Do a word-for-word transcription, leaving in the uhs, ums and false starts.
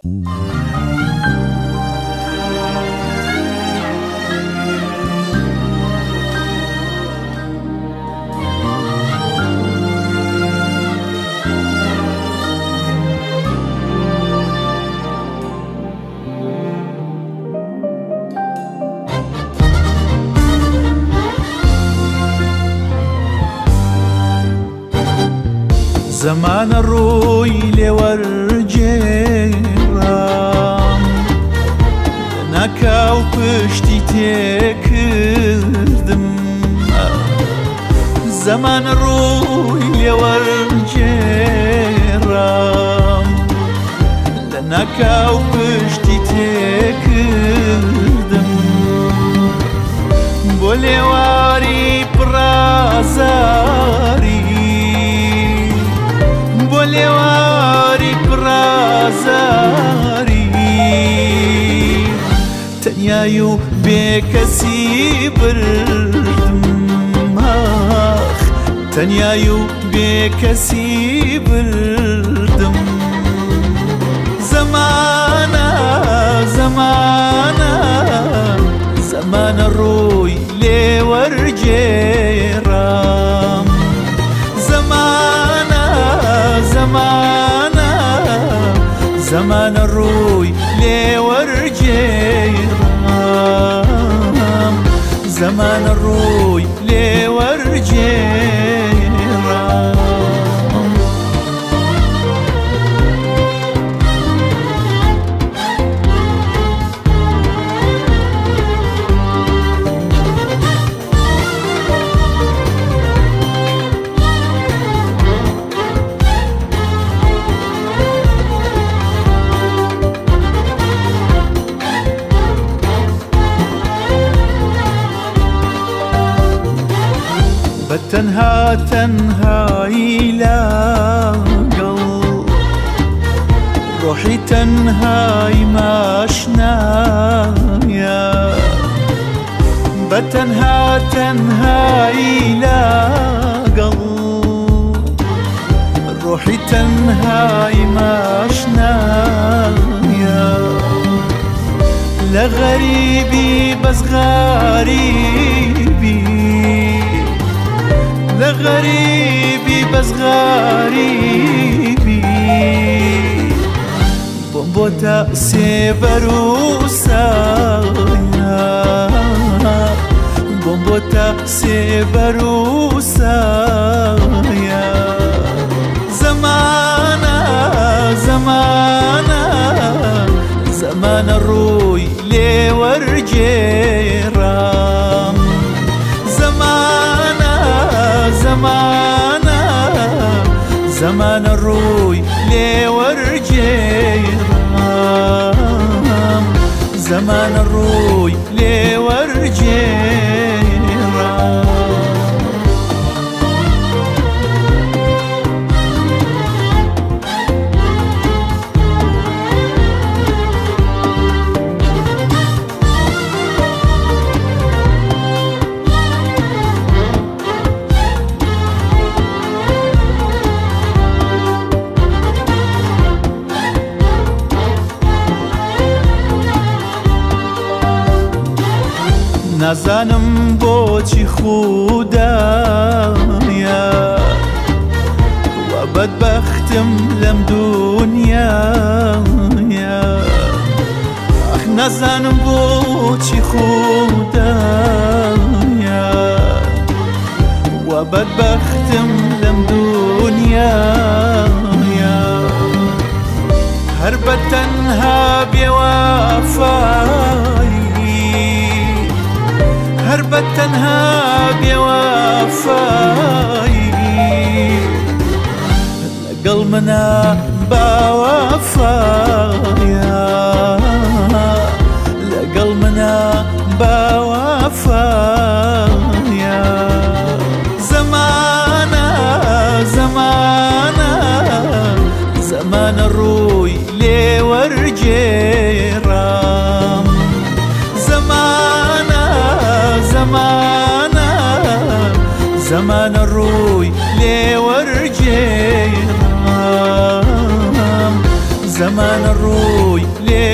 زمان ڕووی لێوەرجێڕام ناکاو پشتی تێکردم زمان ڕووی لێوەرجێڕام لە ناکاو پشتی تێکردم بۆ لێواری پڕازاری بۆ لێواری پڕازاری تەنیای و بێکەسی بردم ئاخ تەنیای و بێکەسی بردم زەمانە زەمانە زەمانە ڕووی لێوەرجێڕام زەمانە زەمانە زەمانە ڕووی لێوەرجێڕام زەمانە ڕووی لێوەرجێڕام تەنها تەنهایی لەگەڵ ڕۆحی تەنهای ماشنایە بە تەنها تەنهایی لەگەڵ ڕۆحی تەنهای ماشنایە لە غەریبی بەس غەریبی لە غەریبی بەس غەریبی بۆم بۆتە سێبەر و سایە بۆم بۆتە سێبەر و سایە زەمانە زەمانە زەمانە ڕووی لێوەرجێڕام زەمانە زەمانە زەمانە ڕووی لێوەرجێڕام زەمانە ڕووی لێوەرجێڕام نازانم بۆچی خودایە وە بەدبەختم لەم دونیایە ئەخ نازانم بۆچی خودایە وە بەدبەختم لەم دونیایە هەر بە تەنها بێوەفایی هەر بە تەنها بێوەفایی لەگەڵ منە باوەفایە لەگەڵ منە باوەفایە زەمانە زەمانە زەمانە ڕووی لێوەرجێڕام زەمانە زەمانە زەمانە ڕووی لێوەرجێڕام زەمانە ڕووی لێ